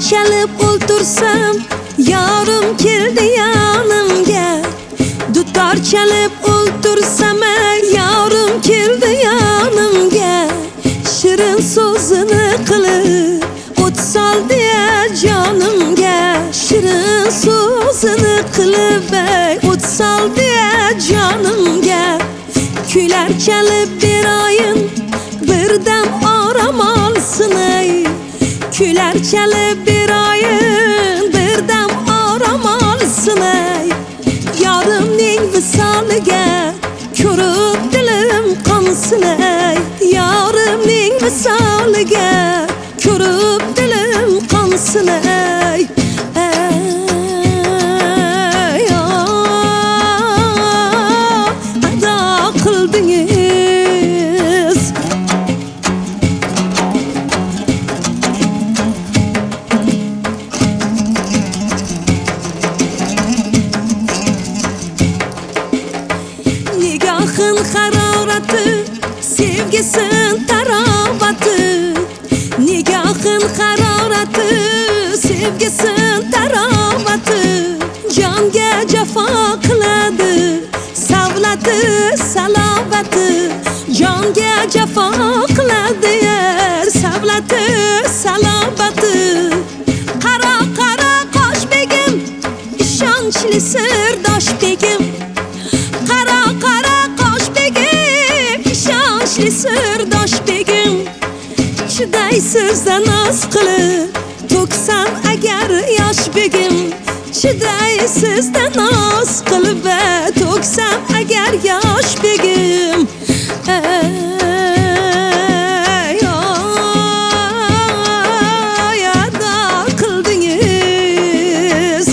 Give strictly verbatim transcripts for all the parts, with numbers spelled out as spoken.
chalib o'ltirsam, yorim keldi yonimga. Dutor chalib o'ltirsam, yorim keldi yonimga. Shirin so'zini qilib o't soldi jonimga. Shirin so'zini qilib o't soldi jonimga. Kuylar chalib beroyin, birdan orom olsin ey. Kuylar chalib beroyin, birdan orom olsin ey. Yorimning visoliga ko'rib dilim qonsin ey. Yorimning visoliga ko'rib dilim qonsin ey. Ey ado qildingiz. Nigohin harorati, sevgisin tarovati. Nigohin harorati, sevgisin tarovati. Jonga jafo qiladi, savlati salovati. Jonga jafo qiladi, savlati salovati. Qara qara qosh begim, ishonchli sirdosh begim. Qara qara qosh begim, ishonchli sirdosh begim. Chidaysiz noz qilib to'ksam agar yosh begim. Chidaysiz noz qilib to'ksam agar yosh begim. Ey ado qildingiz.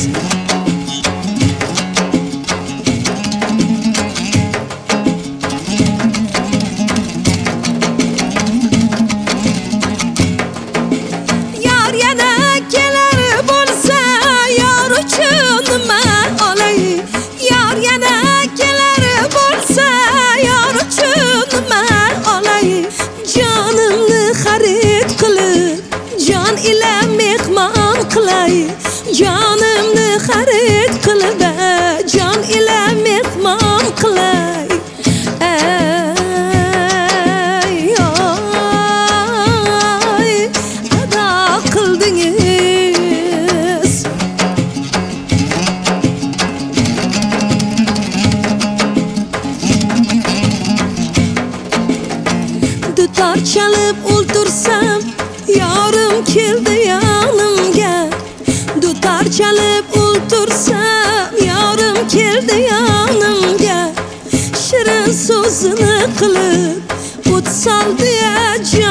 Yor yana kelar bo'lsa, yor uchun nima olay? Yor yana kelar bo'lsa, yor uchun nima olay? Jonimni xarid qilib, jon ila mehmon qilay. Jonimni xarid qilib, jon ila mehmon qilay. Ey ado qildingiz. Dutor chalib o'ltirsam, yorim keldi yonimga. Dutor chalib o'ltirsam, yorim keldi yonimga. Shirin so'zini qilib o't soldi